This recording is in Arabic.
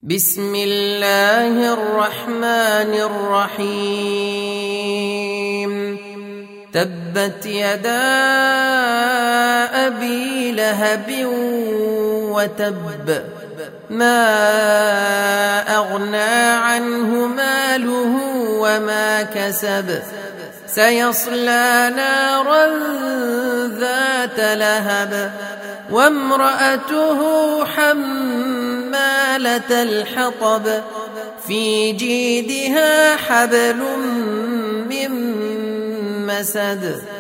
بسم الله الرحمن الرحيم تبت يدا أبي لهب وتب ما أغنى عنه ماله وما كسب سيصلى نارا ذات لهب وامرأته حمالة الحطب في جيدها حبل من مسد